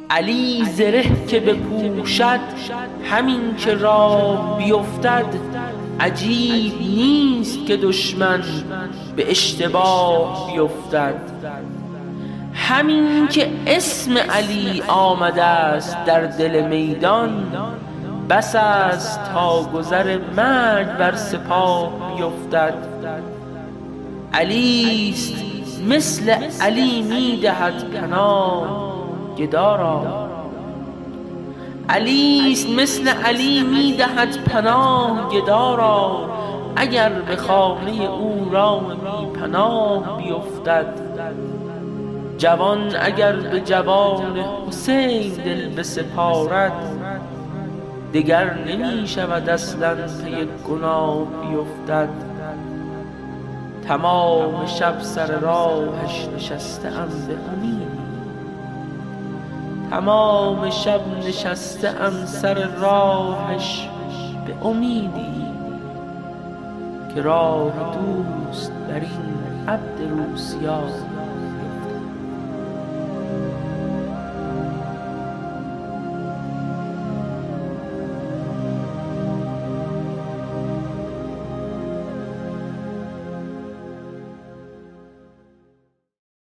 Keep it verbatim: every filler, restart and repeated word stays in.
علی زره که بپوشد همین که راه بیفتد، عجیب نیست که دشمن به اشتباه بیفتد. همین که اسم علی آمده است در دل میدان، بس است تا گذر مرگ بر سپاه بیفتد. علی است مثل علی می دهد پناه گدا را، علی است مثل علی می دهد پناه گدا را، اگر به خانه او راه بی پناه بیفتد. جوان اگر به جوان حسین دل بسپارد، دگر نمی شود اصلا پی گناه بیفتد. تمام شب سر راهش نشسته ام به امیدی، تمام شب نشسته ام سر راهش به امیدی، که راه دوست بر این عبد روسیاه